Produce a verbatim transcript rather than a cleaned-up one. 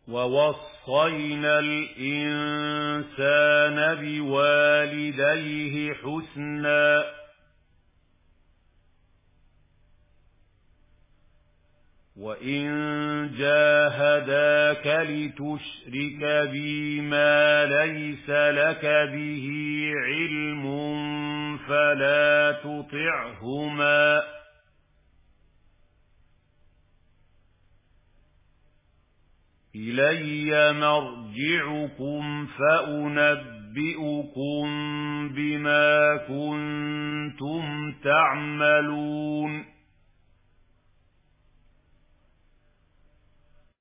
ووصينا الإنسان بوالديه حسنا وإن جاهداك لتشرك بي ما ليس لك به علم فلا تطعهما إلي مرجعكم فأنبئكم بما كنتم تعملون